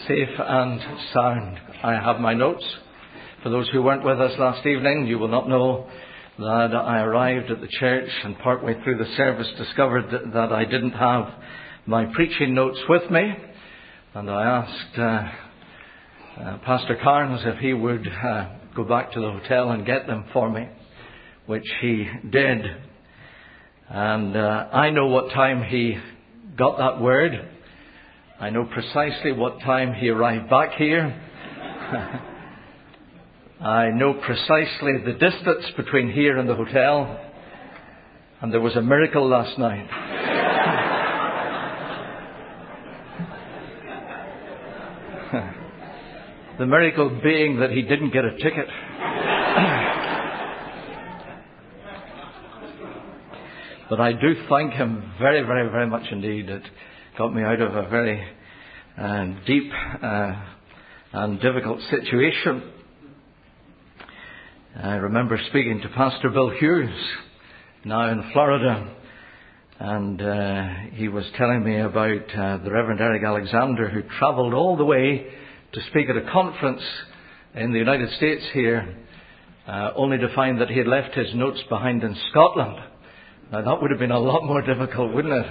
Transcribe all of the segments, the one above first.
safe and sound. I have my notes. For those who weren't with us last evening, you will not know that I arrived at the church and partway through the service discovered that I didn't have my preaching notes with me. And I asked Pastor Carnes if he would go back to the hotel and get them for me, which he did. And I know what time he got that word. I know precisely what time he arrived back here. I know precisely the distance between here and the hotel. And there was a miracle last night. The miracle being that he didn't get a ticket. But I do thank him very, very, very much indeed. It got me out of a very deep and difficult situation. I remember speaking to Pastor Bill Hughes, now in Florida, and he was telling me about the Reverend Eric Alexander, who travelled all the way to speak at a conference in the United States here, only to find that he had left his notes behind in Scotland. Now that would have been a lot more difficult, wouldn't it?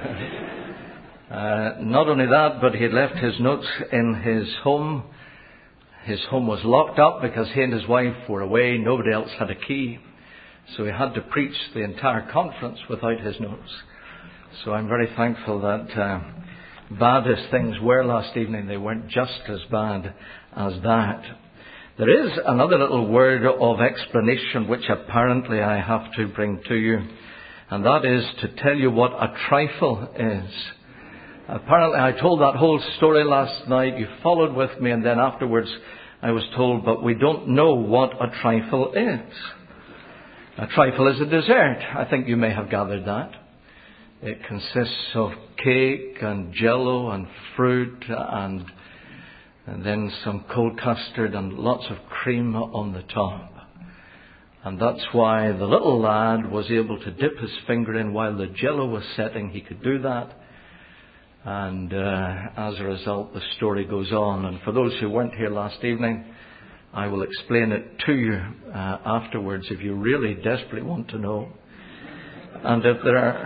Not only that, but he had left his notes in his home. His home was locked up because he and his wife were away. Nobody else had a key. So he had to preach the entire conference without his notes. So I'm very thankful that bad as things were last evening, they weren't just as bad as that. There is another little word of explanation which apparently I have to bring to you. And that is to tell you what a trifle is. Apparently I told that whole story last night. You followed with me, and then afterwards I was told, but we don't know what a trifle is. A trifle is a dessert. I think you may have gathered that. It consists of cake and jello and fruit and then some cold custard and lots of cream on the top. And that's why the little lad was able to dip his finger in while the jello was setting. He could do that. And as a result, the story goes on. And for those who weren't here last evening, I will explain it to you afterwards if you really desperately want to know. And if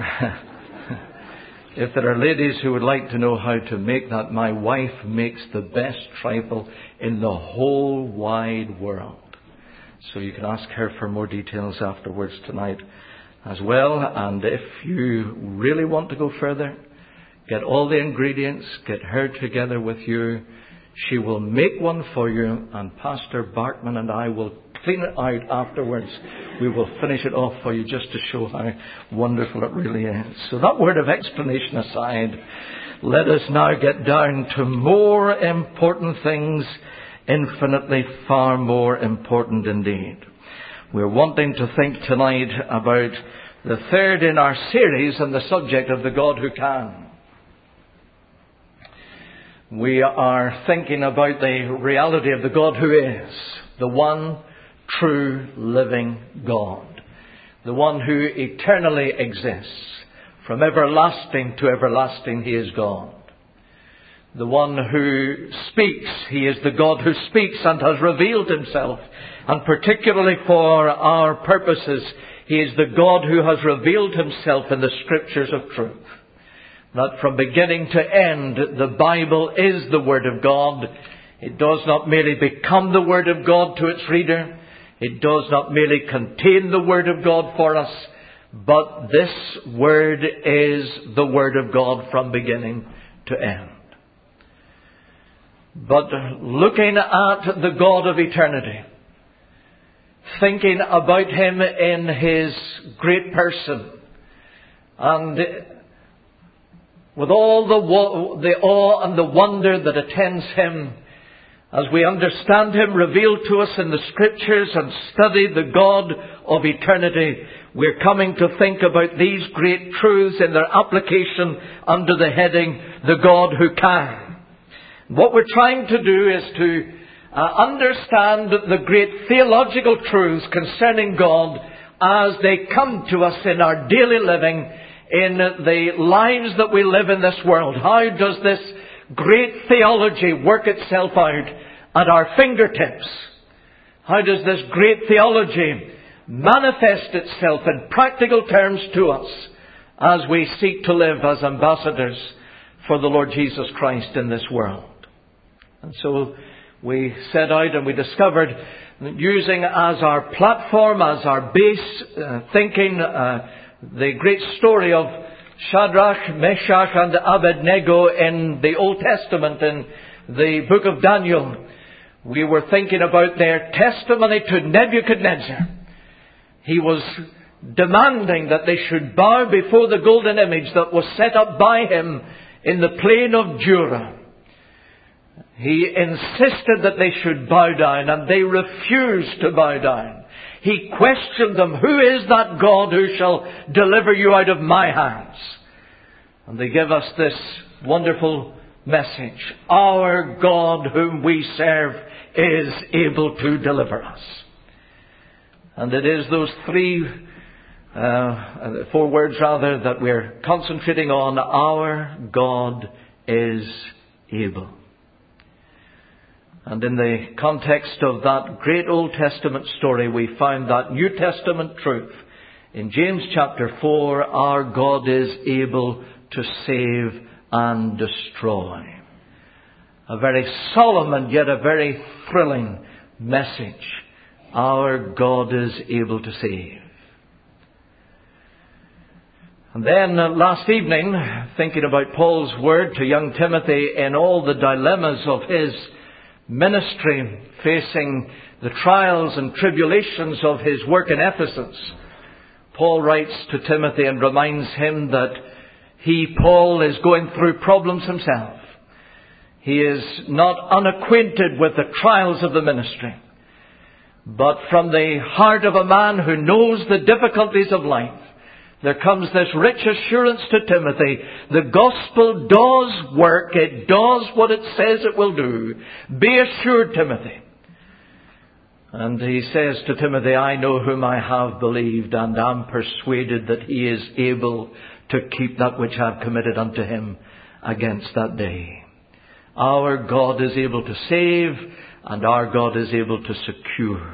there are ladies who would like to know how to make that, my wife makes the best trifle in the whole wide world. So you can ask her for more details afterwards tonight as well. And if you really want to go further, get all the ingredients, get her together with you. She will make one for you, and Pastor Bartman and I will clean it out afterwards. We will finish it off for you just to show how wonderful it really is. So that word of explanation aside, let us now get down to more important things, infinitely far more important indeed. We're wanting to think tonight about the third in our series on the subject of the God who can. We are thinking about the reality of the God who is, the one true living God, the one who eternally exists. From everlasting to everlasting, He is God. The one who speaks, He is the God who speaks and has revealed Himself. And particularly for our purposes, He is the God who has revealed Himself in the Scriptures of truth. That from beginning to end, the Bible is the Word of God. It does not merely become the Word of God to its reader. It does not merely contain the Word of God for us. But this Word is the Word of God from beginning to end. But looking at the God of eternity, thinking about Him in His great person, and with all the awe and the wonder that attends Him, as we understand Him revealed to us in the Scriptures and study the God of eternity, we're coming to think about these great truths in their application under the heading, the God who can. What we're trying to do is to understand the great theological truths concerning God as they come to us in our daily living, in the lives that we live in this world. How does this great theology work itself out at our fingertips? How does this great theology manifest itself in practical terms to us as we seek to live as ambassadors for the Lord Jesus Christ in this world? And so we set out and we discovered, using as our platform, as our base thinking, the great story of Shadrach, Meshach and Abednego in the Old Testament, in the book of Daniel. We were thinking about their testimony to Nebuchadnezzar. He was demanding that they should bow before the golden image that was set up by him in the plain of Dura. He insisted that they should bow down, and they refused to bow down. He questioned them, "Who is that God who shall deliver you out of my hands?" And they give us this wonderful message: our God whom we serve is able to deliver us. And it is those four words that we're concentrating on. Our God is able. And in the context of that great Old Testament story, we find that New Testament truth. In James chapter 4, our God is able to save and destroy. A very solemn and yet a very thrilling message. Our God is able to save. And then last evening, thinking about Paul's word to young Timothy in all the dilemmas of his ministry, facing the trials and tribulations of his work in Ephesus, Paul writes to Timothy and reminds him that he, Paul, is going through problems himself. He is not unacquainted with the trials of the ministry. But from the heart of a man who knows the difficulties of life, there comes this rich assurance to Timothy: the gospel does work. It does what it says it will do. Be assured, Timothy. And he says to Timothy, I know whom I have believed, and am persuaded that he is able to keep that which I have committed unto him against that day. Our God is able to save, and our God is able to secure.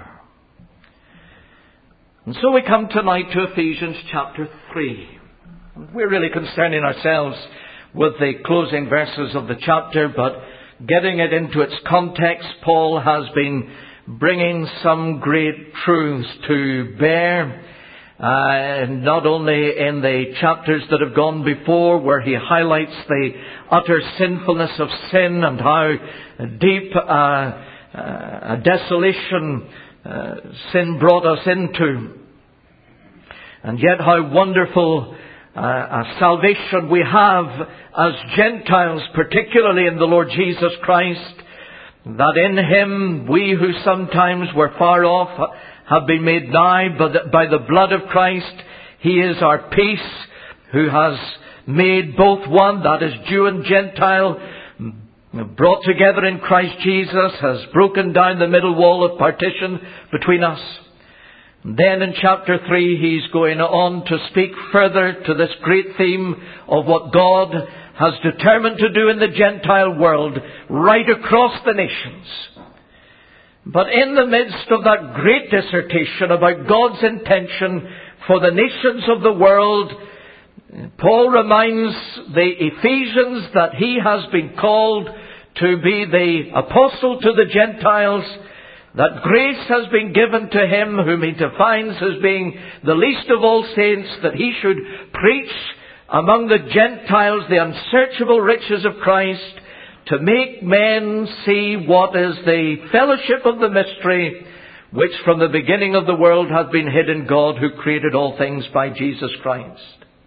And so we come tonight to Ephesians chapter 3. We're really concerning ourselves with the closing verses of the chapter, but getting it into its context, Paul has been bringing some great truths to bear, not only in the chapters that have gone before, where he highlights the utter sinfulness of sin and how deep a desolation sin brought us into, and yet how wonderful a salvation we have as Gentiles, particularly in the Lord Jesus Christ, that in him we who sometimes were far off have been made nigh by the blood of Christ. He is our peace, who has made both one, that is Jew and Gentile, brought together in Christ Jesus, has broken down the middle wall of partition between us. Then in chapter 3 he's going on to speak further to this great theme of what God has determined to do in the Gentile world right across the nations. But in the midst of that great dissertation about God's intention for the nations of the world, Paul reminds the Ephesians that he has been called to be the apostle to the Gentiles, that grace has been given to him whom he defines as being the least of all saints, that he should preach among the Gentiles the unsearchable riches of Christ, to make men see what is the fellowship of the mystery, which from the beginning of the world hath been hid in God, who created all things by Jesus Christ.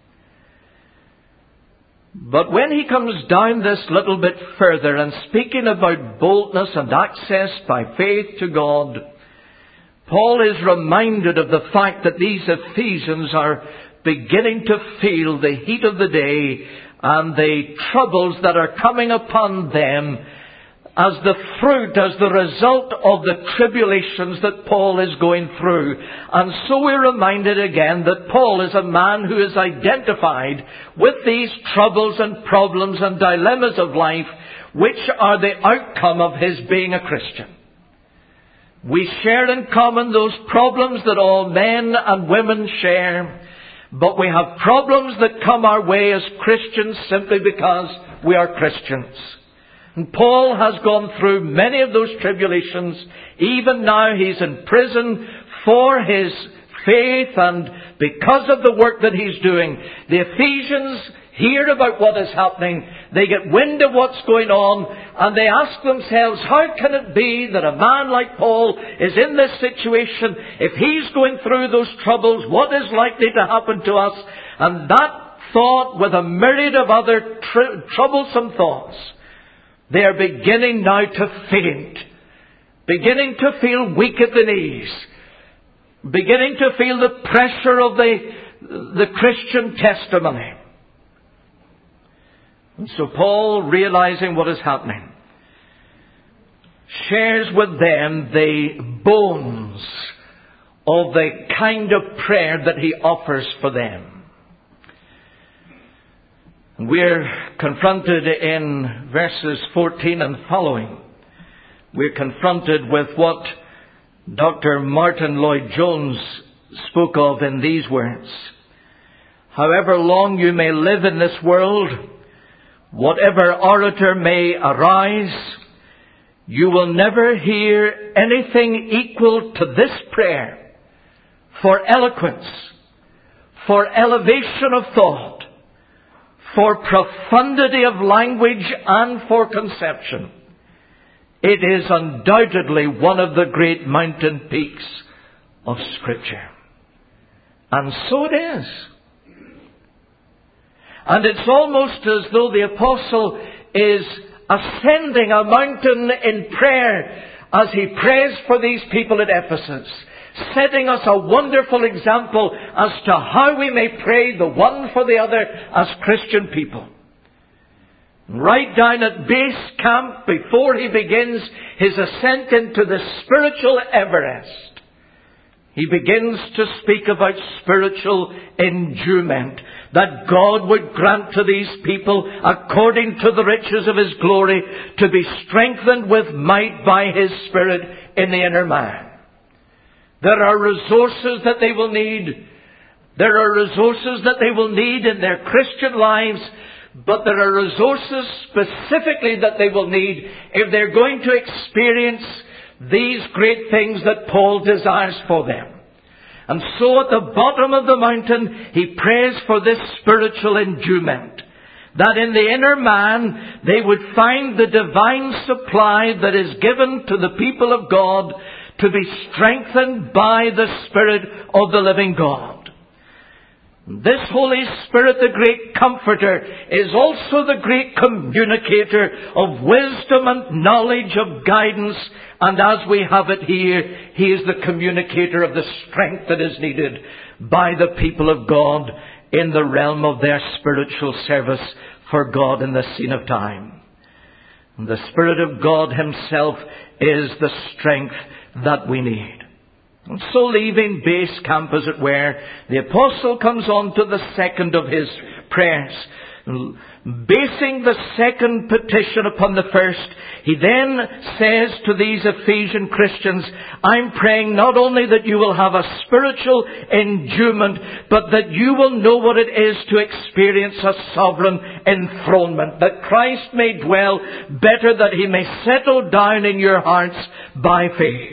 But when he comes down this little bit further and speaking about boldness and access by faith to God, Paul is reminded of the fact that these Ephesians are beginning to feel the heat of the day and the troubles that are coming upon them as the fruit, as the result of the tribulations that Paul is going through. And so we're reminded again that Paul is a man who is identified with these troubles and problems and dilemmas of life, which are the outcome of his being a Christian. We share in common those problems that all men and women share, but we have problems that come our way as Christians simply because we are Christians. And Paul has gone through many of those tribulations. Even now he's in prison for his faith and because of the work that he's doing. The Ephesians hear about what is happening. They get wind of what's going on and they ask themselves, how can it be that a man like Paul is in this situation? If he's going through those troubles, what is likely to happen to us? And that thought, with a myriad of other troublesome thoughts, they are beginning now to faint, beginning to feel weak at the knees, beginning to feel the pressure of the Christian testimony. And so Paul, realizing what is happening, shares with them the bones of the kind of prayer that he offers for them. We're confronted in verses 14 and following. We're confronted with what Dr. Martin Lloyd-Jones spoke of in these words. However long you may live in this world, whatever orator may arise, you will never hear anything equal to this prayer for eloquence, for elevation of thought, for profundity of language and for conception. It is undoubtedly one of the great mountain peaks of Scripture. And so it is. And it's almost as though the apostle is ascending a mountain in prayer as he prays for these people at Ephesus, setting us a wonderful example as to how we may pray the one for the other as Christian people. Right down at base camp, before he begins his ascent into the spiritual Everest, he begins to speak about spiritual endowment, that God would grant to these people, according to the riches of His glory, to be strengthened with might by His Spirit in the inner man. There are resources that they will need. There are resources that they will need in their Christian lives, but there are resources specifically that they will need if they're going to experience these great things that Paul desires for them. And so at the bottom of the mountain, he prays for this spiritual endowment, that in the inner man they would find the divine supply that is given to the people of God to be strengthened by the Spirit of the living God. This Holy Spirit, the great Comforter, is also the great communicator of wisdom and knowledge, of guidance. And as we have it here, He is the communicator of the strength that is needed by the people of God in the realm of their spiritual service for God in the scene of time. And the Spirit of God Himself is the strength that we need. And so, leaving base camp, as it were, the apostle comes on to the second of his prayers. Basing the second petition upon the first, he then says to these Ephesian Christians, I'm praying not only that you will have a spiritual endowment, but that you will know what it is to experience a sovereign enthronement, that Christ may dwell better, that He may settle down in your hearts by faith.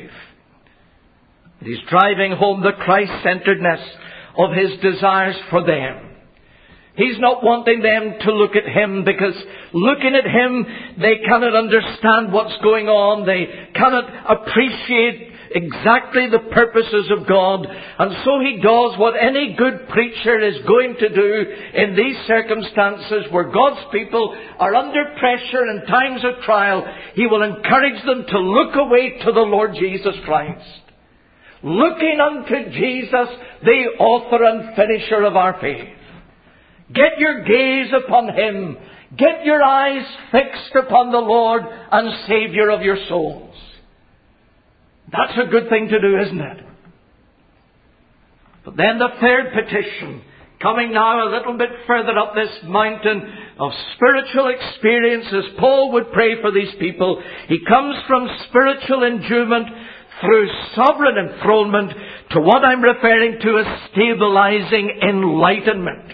He's driving home the Christ-centeredness of His desires for them. He's not wanting them to look at Him, because looking at Him, they cannot understand what's going on. They cannot appreciate exactly the purposes of God. And so He does what any good preacher is going to do in these circumstances where God's people are under pressure in times of trial. He will encourage them to look away to the Lord Jesus Christ. Looking unto Jesus, the author and finisher of our faith. Get your gaze upon Him. Get your eyes fixed upon the Lord and Savior of your souls. That's a good thing to do, isn't it? But then the third petition, coming now a little bit further up this mountain of spiritual experience, as Paul would pray for these people. He comes from spiritual endowment through sovereign enthronement to what I'm referring to as stabilizing enlightenment.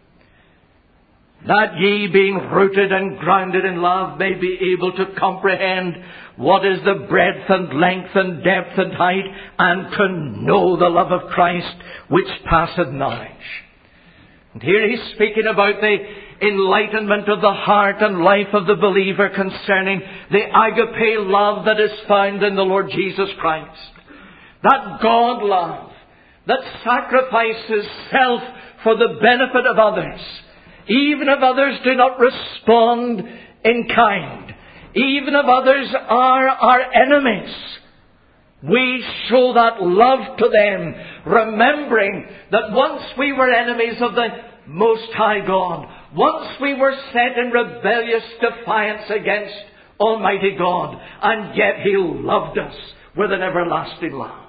That ye, being rooted and grounded in love, may be able to comprehend what is the breadth and length and depth and height, and to know the love of Christ, which passeth knowledge. And here he's speaking about the enlightenment of the heart and life of the believer concerning the agape love that is found in the Lord Jesus Christ. That God love that sacrifices self for the benefit of others. Even if others do not respond in kind, even if others are our enemies, we show that love to them, remembering that once we were enemies of the Most High God, once we were set in rebellious defiance against Almighty God, and yet He loved us with an everlasting love.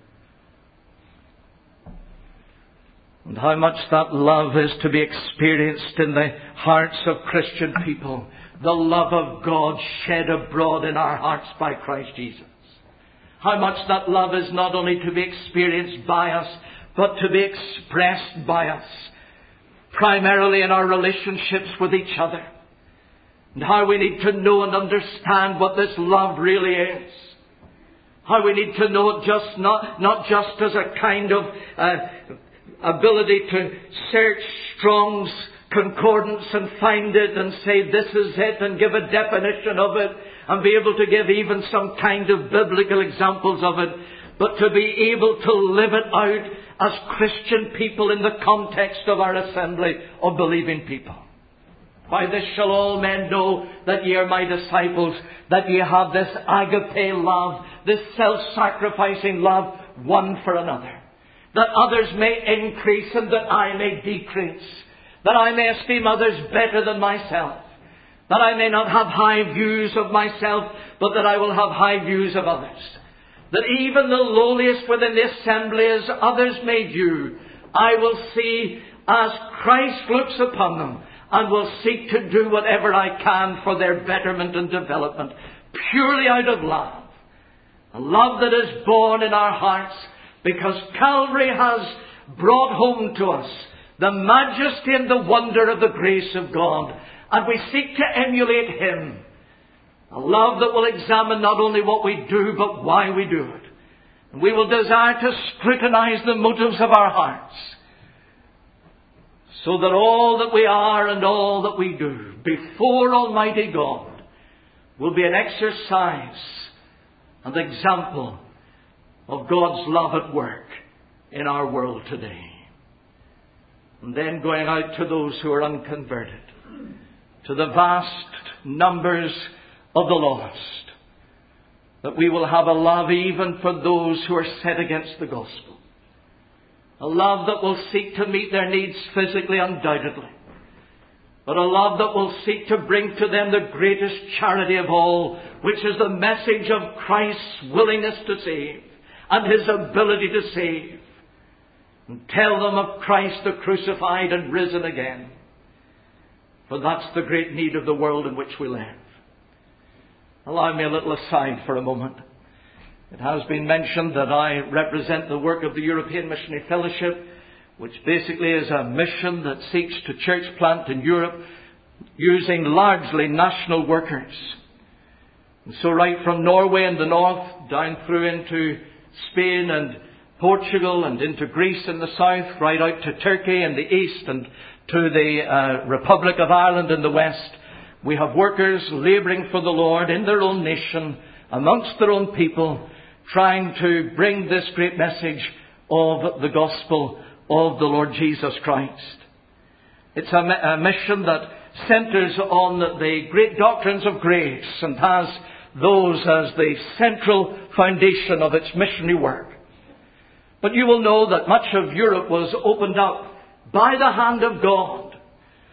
And how much that love is to be experienced in the hearts of Christian people. The love of God shed abroad in our hearts by Christ Jesus. How much that love is not only to be experienced by us, but to be expressed by us. Primarily in our relationships with each other. And how we need to know and understand what this love really is. How we need to know it not just as a kind of ability to search Strong's Concordance and find it and say this is it and give a definition of it and be able to give even some kind of biblical examples of it, but to be able to live it out as Christian people in the context of our assembly of believing people. By this shall all men know that ye are my disciples, that ye have this agape love, this self-sacrificing love one for another. That others may increase and that I may decrease. That I may esteem others better than myself. That I may not have high views of myself, but that I will have high views of others. That even the lowliest within the assembly, as others may view, I will see as Christ looks upon them, and will seek to do whatever I can for their betterment and development, purely out of love. A love that is born in our hearts, because Calvary has brought home to us the majesty and the wonder of the grace of God. And we seek to emulate Him. A love that will examine not only what we do, but why we do it. And we will desire to scrutinize the motives of our hearts, so that all that we are and all that we do before Almighty God will be an exercise and example of God's love at work in our world today. And then going out to those who are unconverted, to the vast numbers of the lost, that we will have a love even for those who are set against the gospel. A love that will seek to meet their needs physically, undoubtedly, but a love that will seek to bring to them the greatest charity of all, which is the message of Christ's willingness to save and His ability to save. And tell them of Christ the crucified and risen again. For that's the great need of the world in which we live. Allow me a little aside for a moment. It has been mentioned that I represent the work of the European Missionary Fellowship, which basically is a mission that seeks to church plant in Europe using largely national workers. And so right from Norway in the north, down through into Spain and Portugal and into Greece in the south, right out to Turkey in the east and to the Republic of Ireland in the west, we have workers labouring for the Lord in their own nation, amongst their own people, trying to bring this great message of the gospel of the Lord Jesus Christ. It's a mission that centres on the great doctrines of grace and has those as the central foundation of its missionary work. But you will know that much of Europe was opened up by the hand of God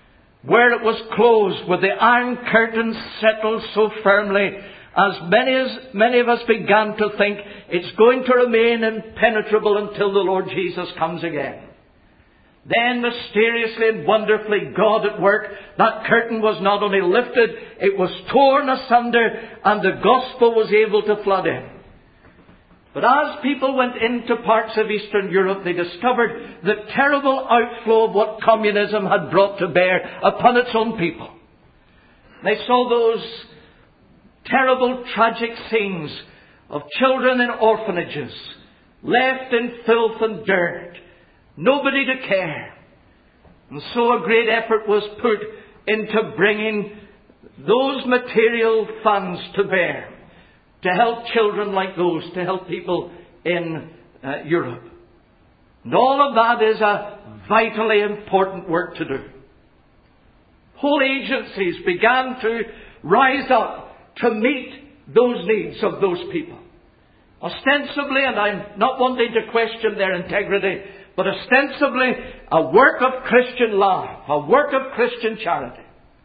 where it was closed with the iron curtains settled so firmly, as many of us began to think it's going to remain impenetrable until the Lord Jesus comes again. Then mysteriously and wonderfully, God at work, that curtain was not only lifted, it was torn asunder, and the gospel was able to flood in. But as people went into parts of Eastern Europe, they discovered the terrible outflow of what communism had brought to bear upon its own people. They saw those terrible, tragic scenes of children in orphanages, left in filth and dirt, nobody to care. And so a great effort was put into bringing those material funds to bear to help children like those, to help people in Europe. And all of that is a vitally important work to do. Whole agencies began to rise up to meet those needs of those people. Ostensibly, and I'm not wanting to question their integrity, but ostensibly a work of Christian love, a work of Christian charity.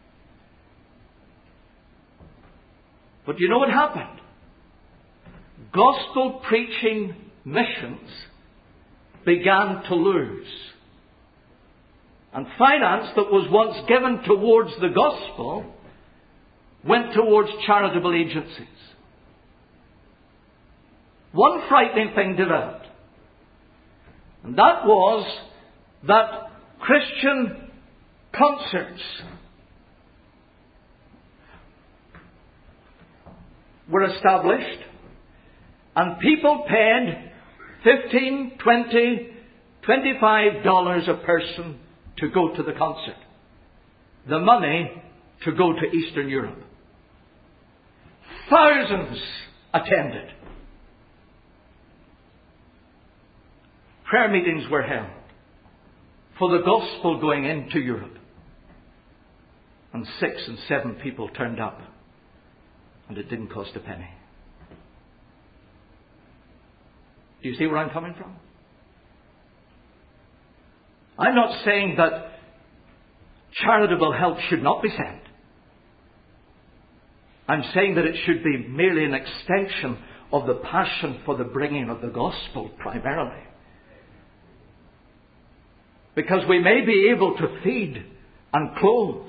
But you know what happened? Gospel preaching missions began to lose. And finance that was once given towards the gospel went towards charitable agencies. One frightening thing developed. And that was that Christian concerts were established, and people paid $15, $20, $25 a person to go to the concert. The money to go to Eastern Europe. Thousands attended. Prayer meetings were held for the gospel going into Europe. And 6 and 7 people turned up. And it didn't cost a penny. Do you see where I'm coming from? I'm not saying that charitable help should not be sent. I'm saying that it should be merely an extension of the passion for the bringing of the gospel primarily. Because we may be able to feed and clothe,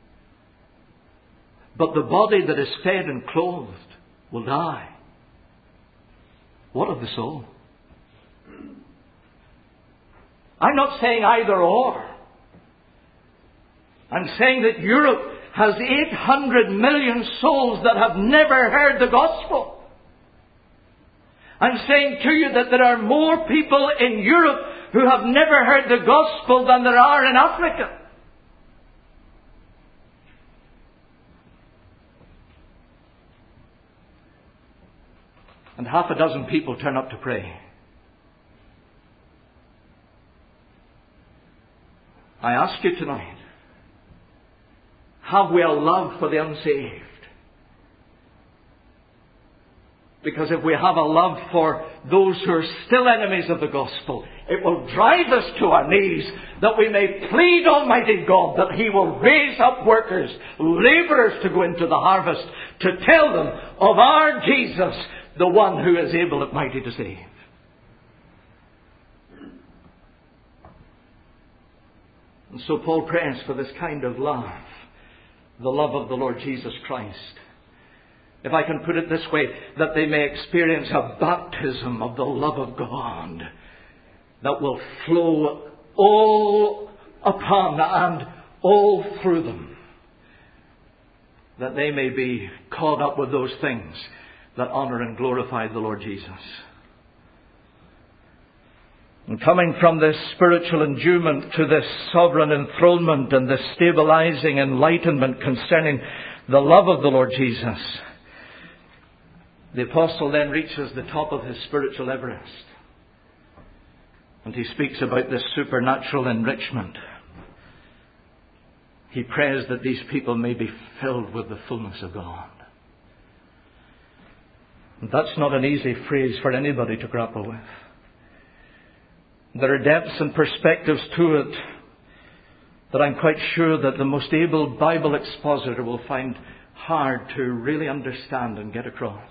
but the body that is fed and clothed will die. What of the soul? I'm not saying either or. I'm saying that Europe has 800 million souls that have never heard the gospel. I'm saying to you that there are more people in Europe who have never heard the gospel than there are in Africa. And half a dozen people turn up to pray. I ask you tonight, have we a love for the unsaved? Because if we have a love for those who are still enemies of the gospel, it will drive us to our knees that we may plead Almighty God that He will raise up workers, labourers to go into the harvest, to tell them of our Jesus, the one who is able and mighty to save. And so Paul prays for this kind of love, the love of the Lord Jesus Christ. If I can put it this way, that they may experience a baptism of the love of God that will flow all upon and all through them. That they may be caught up with those things that honour and glorify the Lord Jesus. And coming from this spiritual endowment to this sovereign enthronement and this stabilizing enlightenment concerning the love of the Lord Jesus, the apostle then reaches the top of his spiritual Everest. And he speaks about this supernatural enrichment. He prays that these people may be filled with the fullness of God. And that's not an easy phrase for anybody to grapple with. There are depths and perspectives to it that I'm quite sure that the most able Bible expositor will find hard to really understand and get across.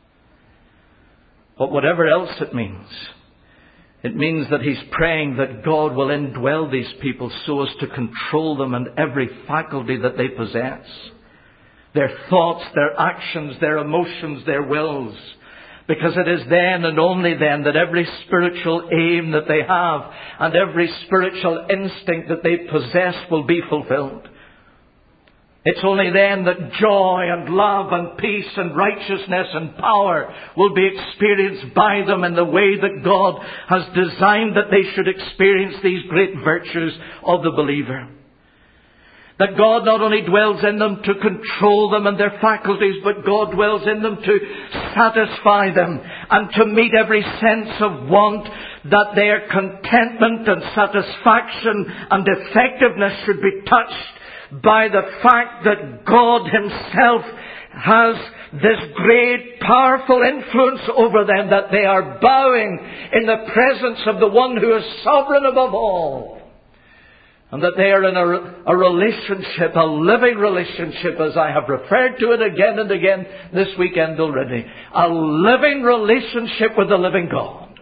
But whatever else it means that he's praying that God will indwell these people so as to control them and every faculty that they possess. Their thoughts, their actions, their emotions, their wills. Because it is then and only then that every spiritual aim that they have and every spiritual instinct that they possess will be fulfilled. It's only then that joy and love and peace and righteousness and power will be experienced by them in the way that God has designed that they should experience these great virtues of the believer. That God not only dwells in them to control them and their faculties, but God dwells in them to satisfy them and to meet every sense of want, that their contentment and satisfaction and effectiveness should be touched by the fact that God Himself has this great, powerful influence over them, that they are bowing in the presence of the one who is sovereign above all. And that they are in a relationship, a living relationship, as I have referred to it again and again this weekend already. A living relationship with the living God.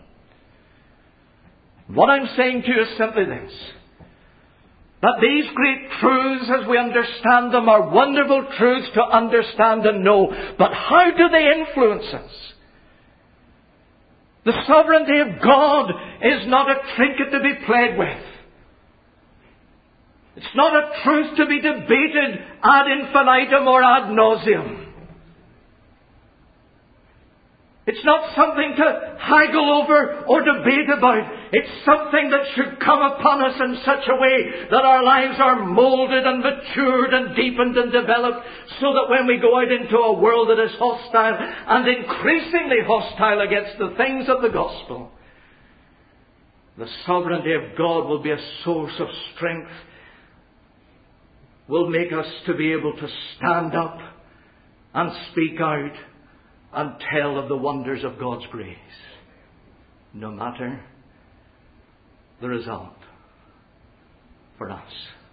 What I'm saying to you is simply this. That these great truths, as we understand them, are wonderful truths to understand and know. But how do they influence us? The sovereignty of God is not a trinket to be played with. It's not a truth to be debated ad infinitum or ad nauseum. It's not something to haggle over or debate about. It's something that should come upon us in such a way that our lives are molded and matured and deepened and developed, so that when we go out into a world that is hostile and increasingly hostile against the things of the gospel, the sovereignty of God will be a source of strength, will make us to be able to stand up and speak out and tell of the wonders of God's grace, no matter the result for us.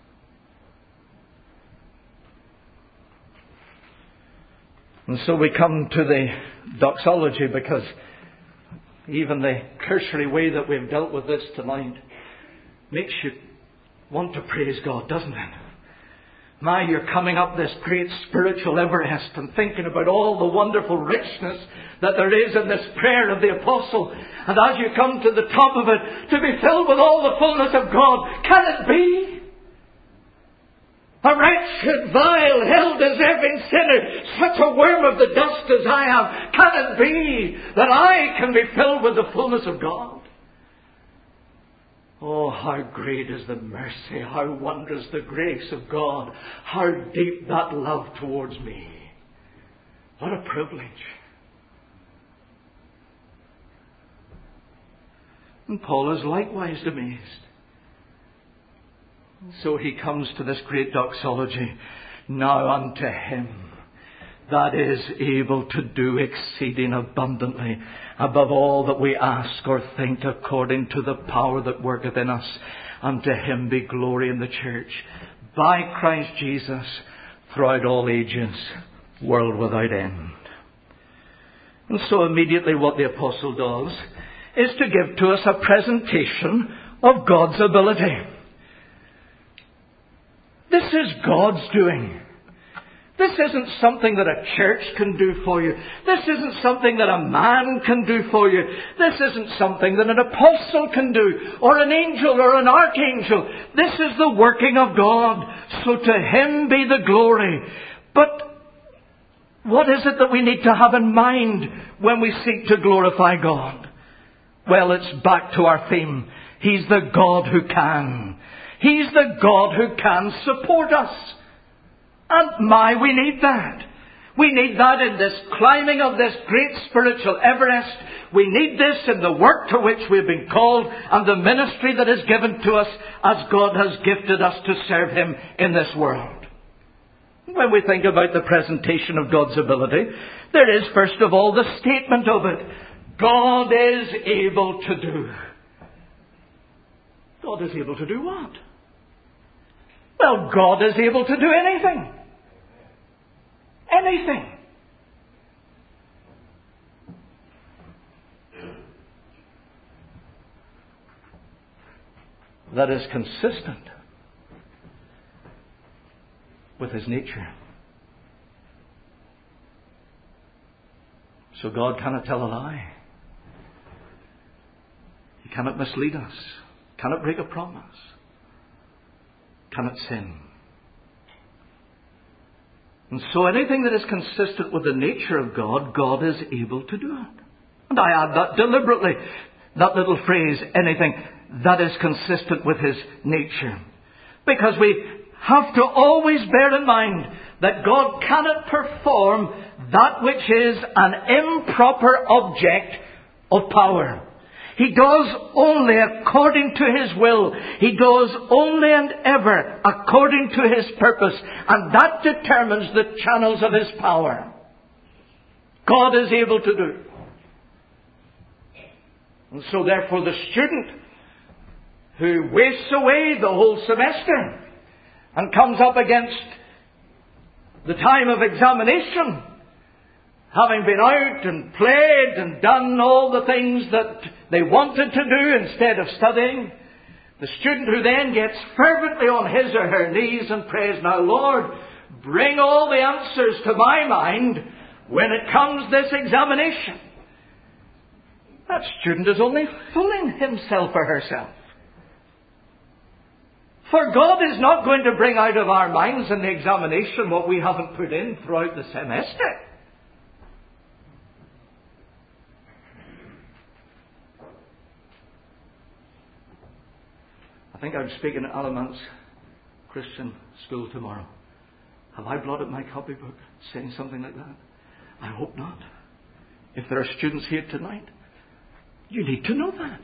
And so we come to the doxology, because even the cursory way that we've dealt with this tonight makes you want to praise God, doesn't it? My, you're coming up this great spiritual Everest and thinking about all the wonderful richness that there is in this prayer of the Apostle. And as you come to the top of it, to be filled with all the fullness of God, can it be? A wretched, vile, hell-deserving sinner, such a worm of the dust as I am, can it be that I can be filled with the fullness of God? Oh, how great is the mercy, how wondrous the grace of God, how deep that love towards me. What a privilege. And Paul is likewise amazed. So he comes to this great doxology. Now unto Him that is able to do exceeding abundantly above all that we ask or think, according to the power that worketh in us. Unto Him be glory in the church by Christ Jesus throughout all ages, world without end. And so immediately what the Apostle does is to give to us a presentation of God's ability. This is God's doing. This isn't something that a church can do for you. This isn't something that a man can do for you. This isn't something that an apostle can do, or an angel or an archangel. This is the working of God. So to Him be the glory. But what is it that we need to have in mind when we seek to glorify God? Well, it's back to our theme. He's the God who can. He's the God who can support us. And my, we need that. We need that in this climbing of this great spiritual Everest. We need this in the work to which we've been called and the ministry that is given to us as God has gifted us to serve Him in this world. When we think about the presentation of God's ability, there is first of all the statement of it. God is able to do. God is able to do what? Well, God is able to do anything. Anything. That is consistent with His nature. So God cannot tell a lie. He cannot mislead us. Cannot break a promise. Cannot sin. And so anything that is consistent with the nature of God, God is able to do it. And I add that deliberately. That little phrase, anything that is consistent with His nature. Because we have to always bear in mind that God cannot perform that which is an improper object of power. He does only according to His will. He does only and ever according to His purpose. And that determines the channels of His power. God is able to do. And so therefore the student who wastes away the whole semester and comes up against the time of examination, having been out and played and done all the things that they wanted to do instead of studying, the student who then gets fervently on his or her knees and prays, now Lord, bring all the answers to my mind when it comes this examination. That student is only fooling himself or herself. For God is not going to bring out of our minds in the examination what we haven't put in throughout the semester. I think I'm speaking at Alamance Christian School tomorrow. Have I blotted my copybook saying something like that? I hope not. If there are students here tonight, you need to know that.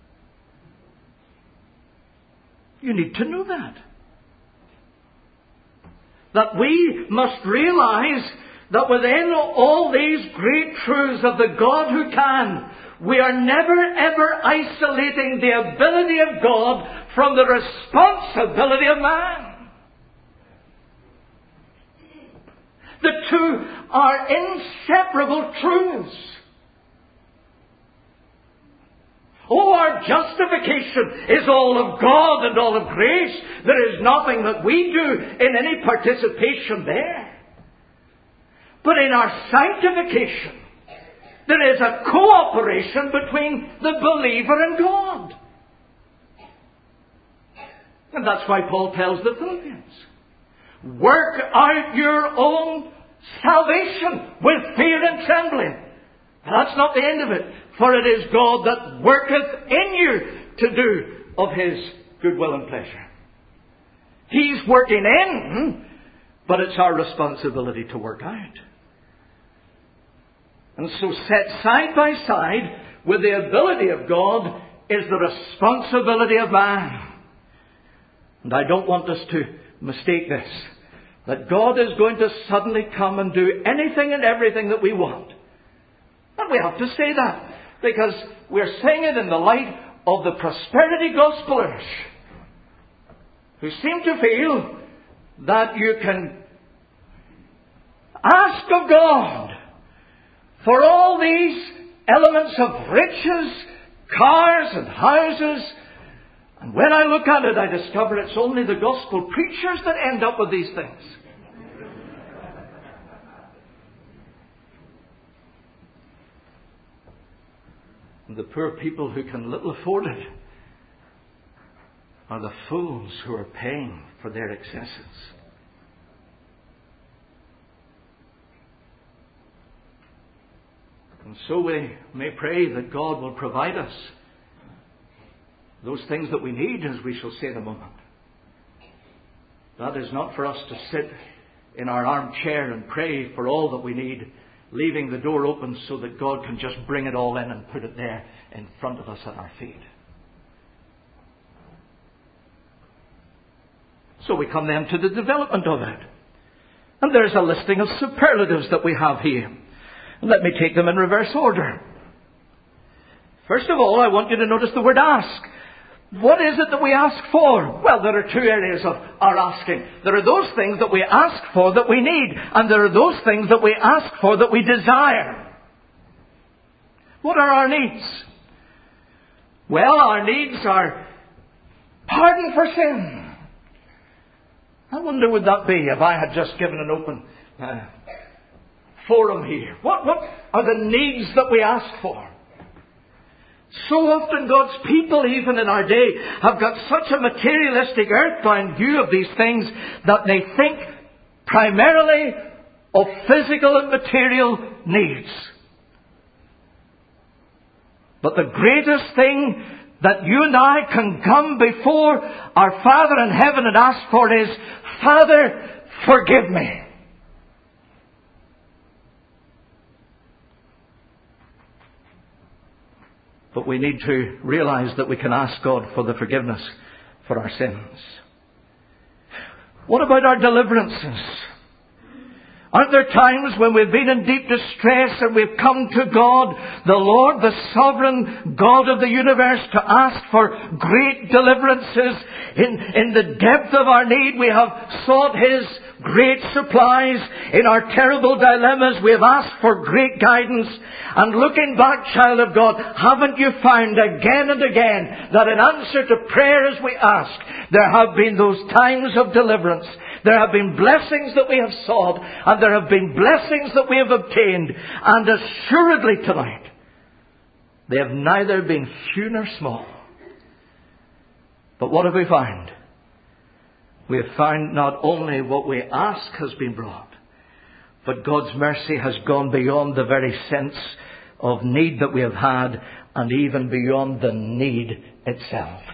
You need to know that. That we must realize that within all these great truths of the God who can, we are never ever isolating the ability of God from the responsibility of man. The two are inseparable truths. Oh, our justification is all of God and all of grace. There is nothing that we do in any participation there. But in our sanctification, there is a cooperation between the believer and God. And that's why Paul tells the Philippians, work out your own salvation with fear and trembling. That's not the end of it. For it is God that worketh in you to do of His good will and pleasure. He's working in, but it's our responsibility to work out. And so set side by side with the ability of God is the responsibility of man. And I don't want us to mistake this. That God is going to suddenly come and do anything and everything that we want. And we have to say that. Because we're saying it in the light of the prosperity gospelers. Who seem to feel that you can ask of God for all these elements of riches, cars and houses. And when I look at it, I discover it's only the gospel preachers that end up with these things. And the poor people who can little afford it are the fools who are paying for their excesses. And so we may pray that God will provide us those things that we need, as we shall say in a moment. That is not for us to sit in our armchair and pray for all that we need, leaving the door open so that God can just bring it all in and put it there in front of us at our feet. So we come then to the development of it. And there's a listing of superlatives that we have here. Let me take them in reverse order. First of all, I want you to notice the word ask. What is it that we ask for? Well, there are two areas of our asking. There are those things that we ask for that we need, and there are those things that we ask for that we desire. What are our needs? Well, our needs are pardon for sin. I wonder would that be if I had just given an open forum here. What are the needs that we ask for? So often God's people, even in our day, have got such a materialistic, earthbound view of these things that they think primarily of physical and material needs. But the greatest thing that you and I can come before our Father in heaven and ask for is, Father, forgive me. But we need to realize that we can ask God for the forgiveness for our sins. What about our deliverances? Aren't there times when we've been in deep distress and we've come to God, the Lord, the sovereign God of the universe, to ask for great deliverances? In the depth of our need, we have sought His great supplies. In our terrible dilemmas, we have asked for great guidance. And looking back, child of God, haven't you found again and again that in answer to prayer as we ask, there have been those times of deliverance? There have been blessings that we have sought, and there have been blessings that we have obtained. And assuredly tonight, they have neither been few nor small. But what have we found? We have found not only what we ask has been brought, but God's mercy has gone beyond the very sense of need that we have had, and even beyond the need itself.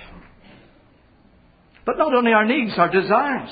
But not only our needs, our desires.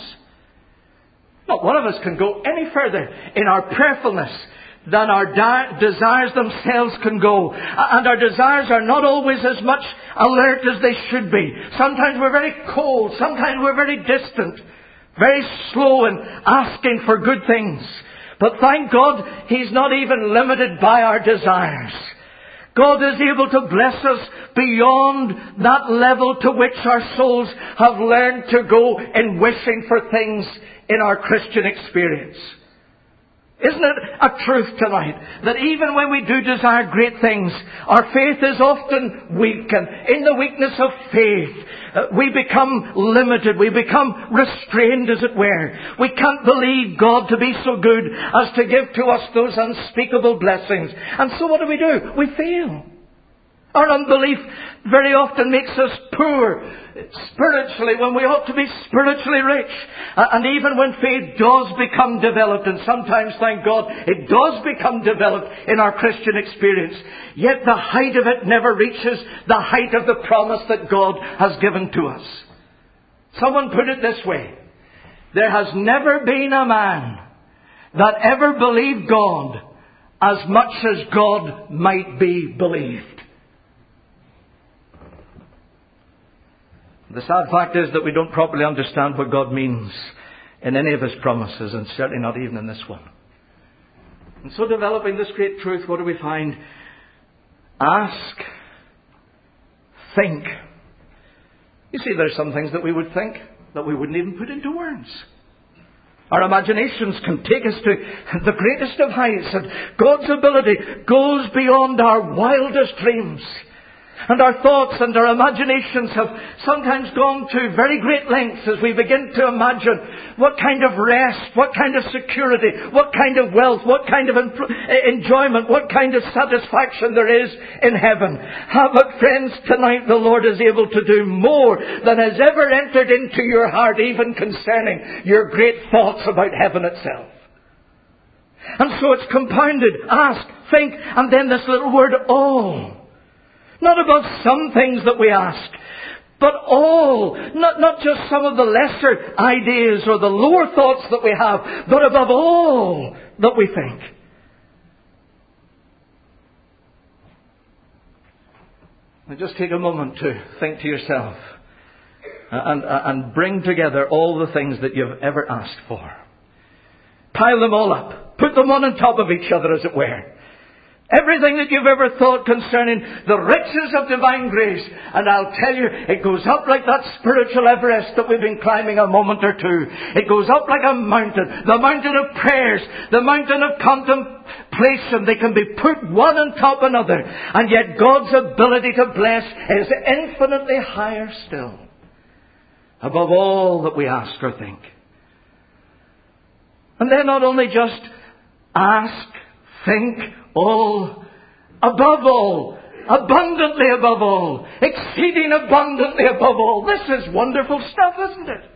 Not one of us can go any further in our prayerfulness than our desires themselves can go. And our desires are not always as much alert as they should be. Sometimes we're very cold. Sometimes we're very distant. Very slow in asking for good things. But thank God, He's not even limited by our desires. God is able to bless us beyond that level to which our souls have learned to go in wishing for things in our Christian experience. Isn't it a truth tonight that even when we do desire great things, our faith is often weak, and in the weakness of faith, we become limited, we become restrained, as it were. We can't believe God to be so good as to give to us those unspeakable blessings. And so what do? We fail. Our unbelief very often makes us poor spiritually when we ought to be spiritually rich. And even when faith does become developed, and sometimes, thank God, it does become developed in our Christian experience, yet the height of it never reaches the height of the promise that God has given to us. Someone put it this way: there has never been a man that ever believed God as much as God might be believed. The sad fact is that we don't properly understand what God means in any of His promises, and certainly not even in this one. And so, developing this great truth, what do we find? Ask. Think. You see, there are some things that we would think that we wouldn't even put into words. Our imaginations can take us to the greatest of heights, and God's ability goes beyond our wildest dreams. And our thoughts and our imaginations have sometimes gone to very great lengths as we begin to imagine what kind of rest, what kind of security, what kind of wealth, what kind of enjoyment, what kind of satisfaction there is in heaven. But friends, tonight the Lord is able to do more than has ever entered into your heart, even concerning your great thoughts about heaven itself. And so it's compounded. Ask, think, and then this little word, all. Not about some things that we ask, but all. Not just some of the lesser ideas or the lower thoughts that we have, but above all that we think. Now just take a moment to think to yourself and bring together all the things that you've ever asked for. Pile them all up. Put them one on top of each other, as it were. Everything that you've ever thought concerning the riches of divine grace. And I'll tell you, it goes up like that spiritual Everest that we've been climbing a moment or two. It goes up like a mountain. The mountain of prayers. The mountain of contemplation. They can be put one on top of another. And yet God's ability to bless is infinitely higher still. Above all that we ask or think. And then not only just ask, think, all, above all, abundantly above all, exceeding abundantly above all. This is wonderful stuff, isn't it?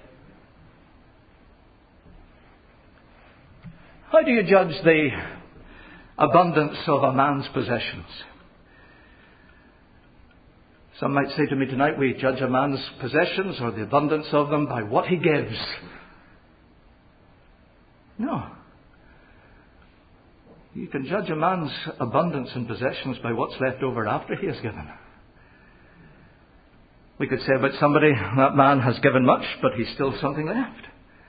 How do you judge the abundance of a man's possessions? Some might say to me tonight, we judge a man's possessions or the abundance of them by what he gives. No. You can judge a man's abundance and possessions by what's left over after he has given. We could say about somebody, that man has given much, but he's still something left.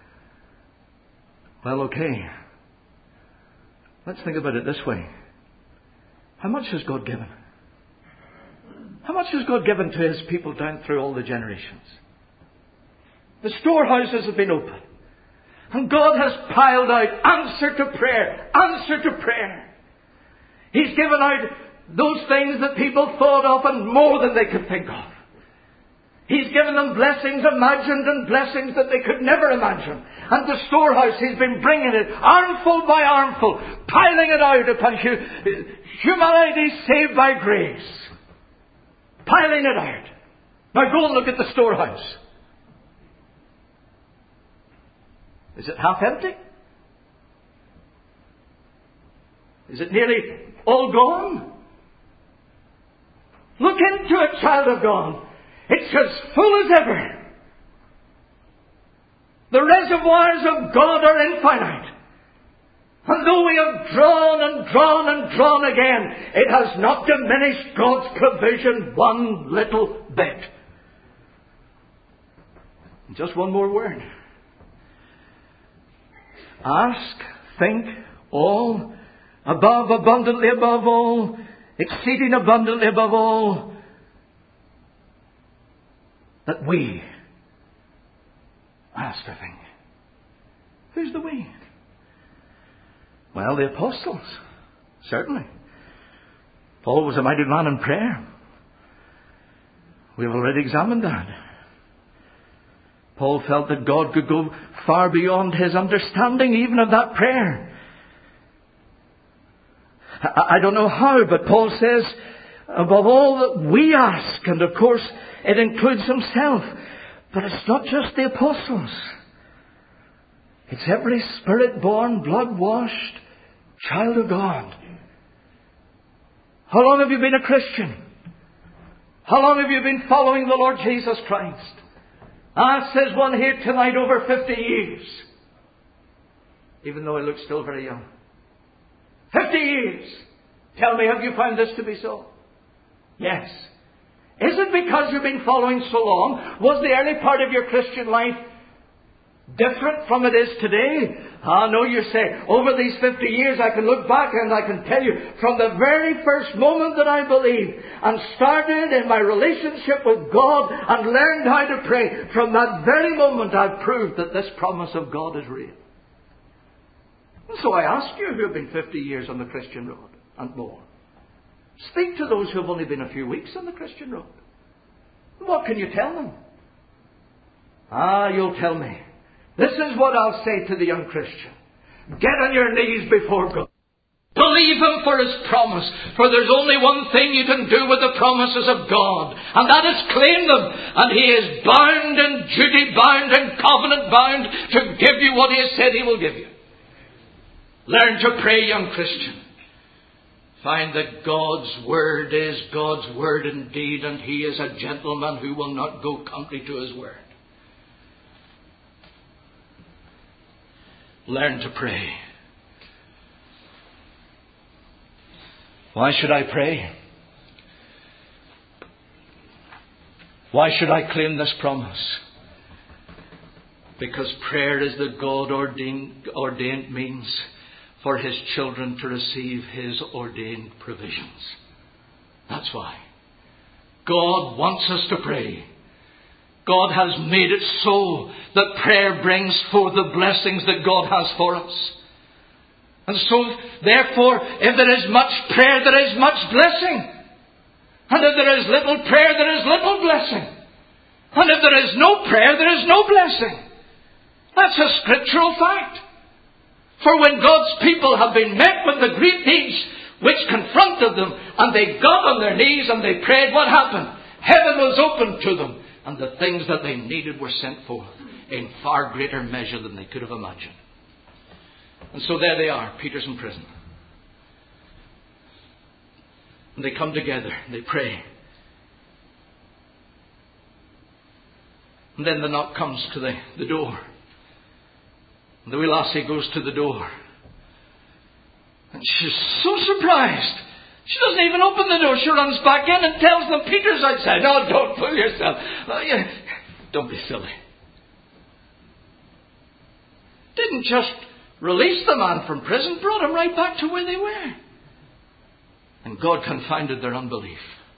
Well, okay. Let's think about it this way. How much has God given? How much has God given to His people down through all the generations? The storehouses have been open. And God has piled out answer to prayer, answer to prayer. He's given out those things that people thought of and more than they could think of. He's given them blessings imagined and blessings that they could never imagine. And the storehouse, He's been bringing it armful by armful, piling it out upon humanity saved by grace. Piling it out. Now go and look at the storehouse. Is it half empty? Is it nearly all gone? Look into it, child of God. It's as full as ever. The reservoirs of God are infinite. And though we have drawn and drawn and drawn again, it has not diminished God's provision one little bit. And just one more word. Ask, think, all, above, abundantly above all, exceeding abundantly above all, that we ask or think. Who's the we? Well, the apostles, certainly. Paul was a mighty man in prayer. We've already examined that. Paul felt that God could go far beyond his understanding even of that prayer. I don't know how, but Paul says, above all that we ask, and of course it includes himself. But it's not just the apostles. It's every Spirit-born, blood-washed child of God. How long have you been a Christian? How long have you been following the Lord Jesus Christ? Says one here tonight, over 50 years. Even though I look still very young. 50 years. Tell me, have you found this to be so? Yes. Is it because you've been following so long? Was the early part of your Christian life different from it is today? No, you say, over these 50 years I can look back and I can tell you from the very first moment that I believed and started in my relationship with God and learned how to pray, from that very moment I've proved that this promise of God is real. And so I ask you who have been 50 years on the Christian road and more. Speak to those who have only been a few weeks on the Christian road. What can you tell them? You'll tell me. This is what I'll say to the young Christian. Get on your knees before God. Believe Him for His promise. For there's only one thing you can do with the promises of God. And that is claim them. And He is bound and duty bound and covenant bound to give you what He has said He will give you. Learn to pray, young Christian. Find that God's word is God's word indeed. And He is a gentleman who will not go contrary to His word. Learn to pray. Why should I pray? Why should I claim this promise? Because prayer is the God-ordained means for His children to receive His ordained provisions. That's why. God wants us to pray. God has made it so that prayer brings forth the blessings that God has for us. And so, therefore, if there is much prayer, there is much blessing. And if there is little prayer, there is little blessing. And if there is no prayer, there is no blessing. That's a scriptural fact. For when God's people have been met with the great needs which confronted them, and they got on their knees and they prayed, what happened? Heaven was opened to them, and the things that they needed were sent forth in far greater measure than they could have imagined. And so there they are, Peter's in prison. And they come together, and they pray. And then the knock comes to the door. And the wee lassie goes to the door. And she's so surprised. She doesn't even open the door. She runs back in and tells them Peter's outside. No, don't fool yourself. Don't be silly. Didn't just release the man from prison, brought him right back to where they were. And God confounded their unbelief.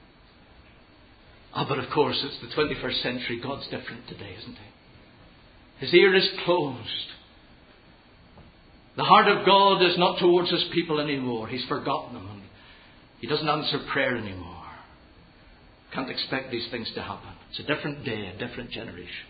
But of course, it's the 21st century. God's different today, isn't He? His ear is closed. The heart of God is not towards His people anymore. He's forgotten them. And He doesn't answer prayer anymore. Can't expect these things to happen. It's a different day, a different generation.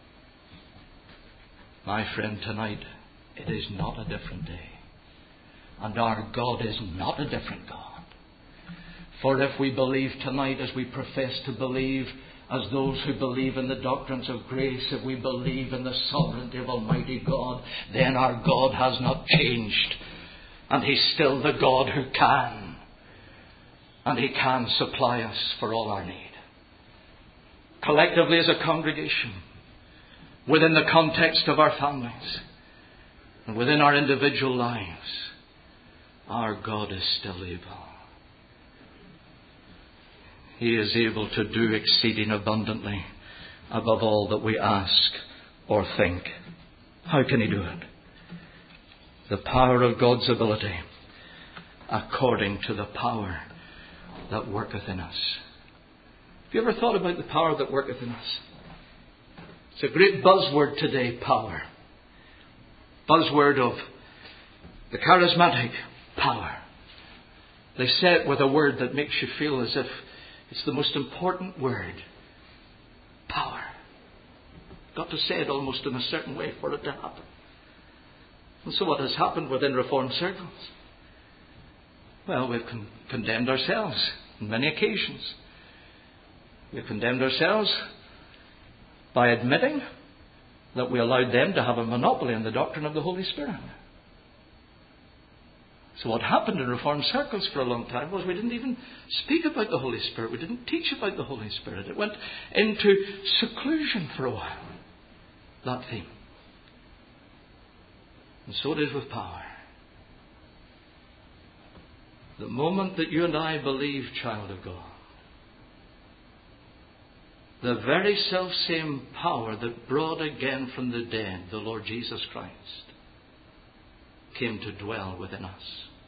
My friend, tonight, it is not a different day. And our God is not a different God. For if we believe tonight as we profess to believe, as those who believe in the doctrines of grace, if we believe in the sovereignty of Almighty God, then our God has not changed. And He's still the God who can. And He can supply us for all our need. Collectively as a congregation, within the context of our families, and within our individual lives, our God is still able. He is able to do exceeding abundantly above all that we ask or think. How can He do it? The power of God's ability, according to the power that worketh in us. Have you ever thought about the power that worketh in us? It's a great buzzword today, power. Buzzword of the charismatic power. They say it with a word that makes you feel as if it's the most important word. Power. Got to say it almost in a certain way for it to happen. And so what has happened within Reformed circles? Well, we've condemned ourselves on many occasions. We've condemned ourselves by admitting that we allowed them to have a monopoly on the doctrine of the Holy Spirit. So what happened in Reformed circles for a long time was we didn't even speak about the Holy Spirit. We didn't teach about the Holy Spirit. It went into seclusion for a while, that theme. And so it is with power. The moment that you and I believe, child of God, the very self-same power that brought again from the dead the Lord Jesus Christ came to dwell within us.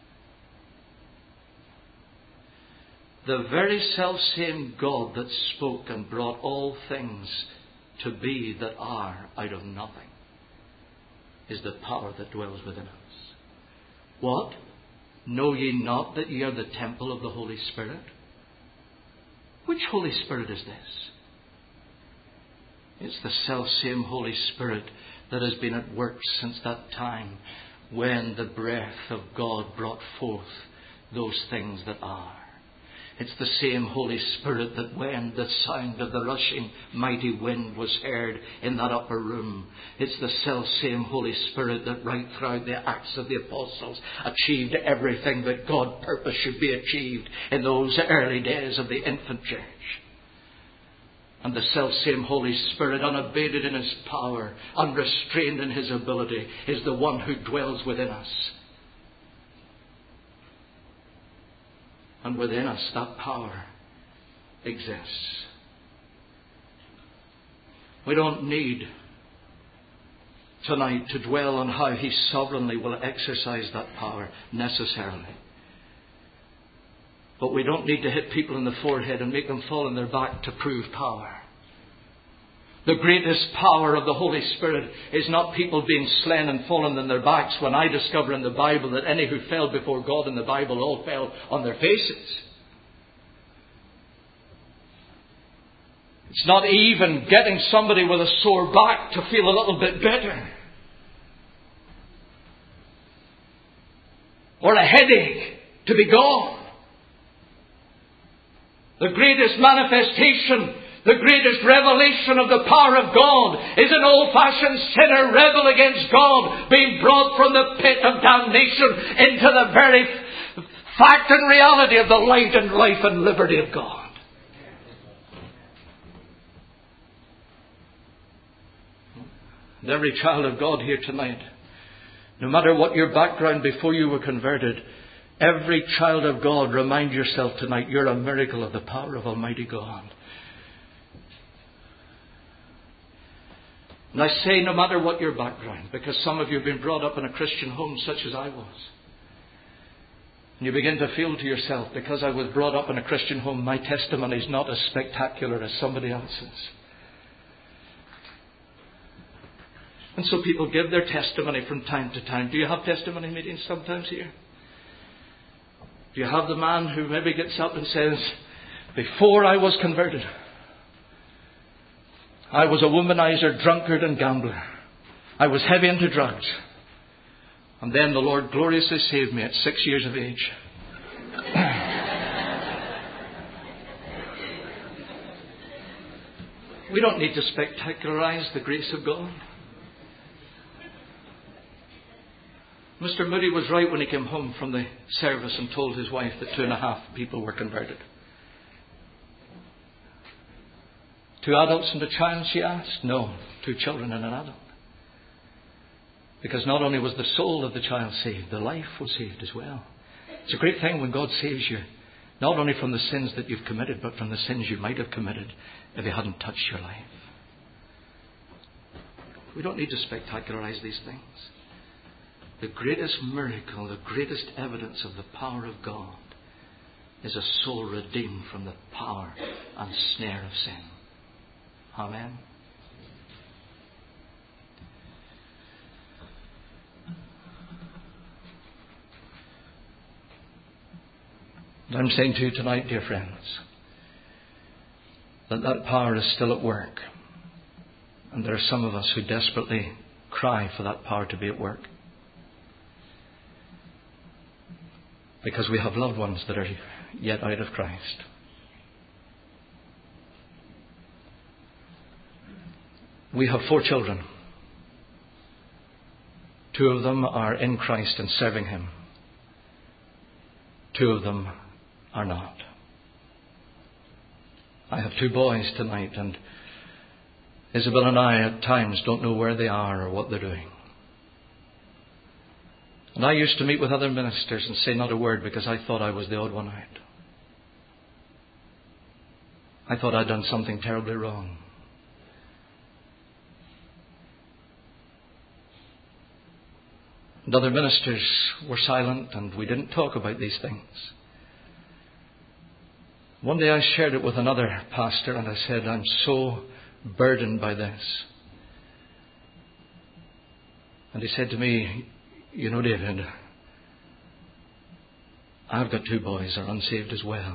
The very self-same God that spoke and brought all things to be that are out of nothing is the power that dwells within us. What? Know ye not that ye are the temple of the Holy Spirit? Which Holy Spirit is this? It's the self-same Holy Spirit that has been at work since that time when the breath of God brought forth those things that are. It's the same Holy Spirit that when the sound of the rushing mighty wind was heard in that upper room, it's the self-same Holy Spirit that right throughout the Acts of the Apostles achieved everything that God purposed should be achieved in those early days of the infant church. And the self-same Holy Spirit, unabated in His power, unrestrained in His ability, is the one who dwells within us. And within us, that power exists. We don't need tonight to dwell on how He sovereignly will exercise that power necessarily. But we don't need to hit people in the forehead and make them fall on their back to prove power. The greatest power of the Holy Spirit is not people being slain and falling on their backs, when I discover in the Bible that any who fell before God in the Bible all fell on their faces. It's not even getting somebody with a sore back to feel a little bit better, or a headache to be gone. The greatest manifestation, the greatest revelation of the power of God is an old-fashioned sinner rebel against God being brought from the pit of damnation into the very fact and reality of the light and life and liberty of God. And every child of God here tonight, no matter what your background before you were converted, every child of God, remind yourself tonight, you're a miracle of the power of Almighty God. And I say no matter what your background, because some of you have been brought up in a Christian home such as I was. And you begin to feel to yourself, because I was brought up in a Christian home, my testimony is not as spectacular as somebody else's. And so people give their testimony from time to time. Do you have testimony meetings sometimes here? Do you have the man who maybe gets up and says, before I was converted, I was a womanizer, drunkard and gambler. I was heavy into drugs. And then the Lord gloriously saved me at 6 years of age. We don't need to spectacularize the grace of God. Mr. Moody was right when he came home from the service and told his wife that 2.5 people were converted. 2 adults and a child, she asked? No, 2 children and an adult. Because not only was the soul of the child saved, the life was saved as well. It's a great thing when God saves you, not only from the sins that you've committed, but from the sins you might have committed if He hadn't touched your life. We don't need to spectacularize these things. The greatest miracle, the greatest evidence of the power of God is a soul redeemed from the power and snare of sin. Amen. And I'm saying to you tonight, dear friends, that power is still at work. And there are some of us who desperately cry for that power to be at work. Because we have loved ones that are yet out of Christ. We have 4 children. 2 of them are in Christ and serving Him. 2 of them are not. I have 2 boys tonight, and Isabel and I at times don't know where they are or what they're doing. And I used to meet with other ministers and say not a word because I thought I was the odd one out. I thought I'd done something terribly wrong. And other ministers were silent and we didn't talk about these things. One day I shared it with another pastor and I said, I'm so burdened by this. And he said to me, you know, David, I've got 2 boys that are unsaved as well.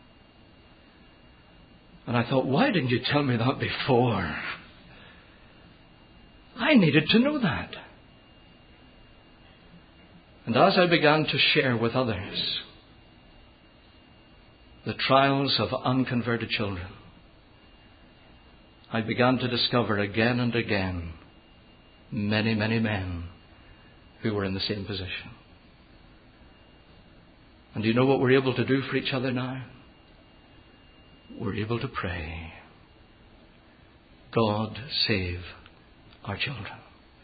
And I thought, why didn't you tell me that before? I needed to know that. And as I began to share with others the trials of unconverted children, I began to discover again and again many, many men who were in the same position. And do you know what we're able to do for each other now? We're able to pray, God save our children.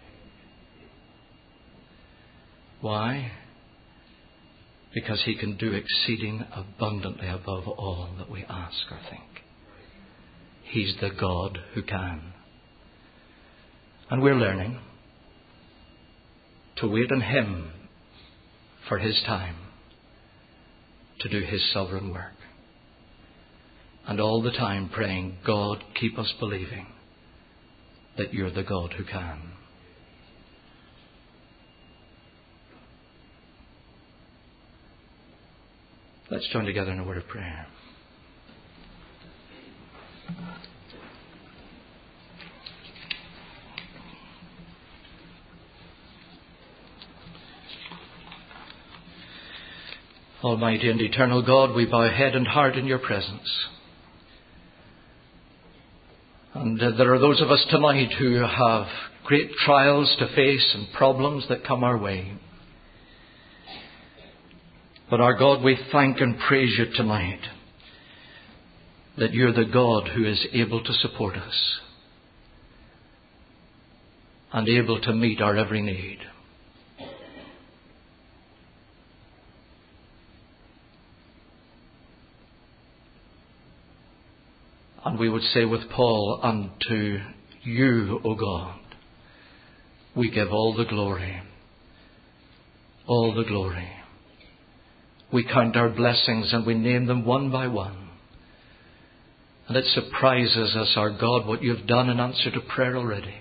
Why? Because He can do exceeding abundantly above all that we ask or think. He's the God who can. And we're learning. to wait on Him for His time to do His sovereign work. And all the time praying, God, keep us believing that You're the God who can. Let's join together in a word of prayer. Almighty and eternal God, we bow head and heart in Your presence. And there are those of us tonight who have great trials to face and problems that come our way. But our God, we thank and praise You tonight that You're the God who is able to support us and able to meet our every need. And we would say with Paul, unto You, O God, we give all the glory. All the glory. We count our blessings and we name them one by one. And it surprises us, our God, what You've done in answer to prayer already.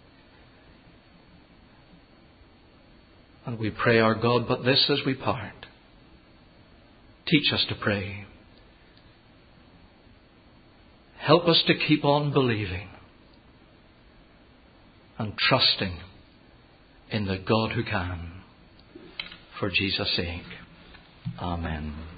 And we pray, our God, but this as we part. Teach us to pray. Help us to keep on believing and trusting in the God who can. For Jesus' sake. Amen.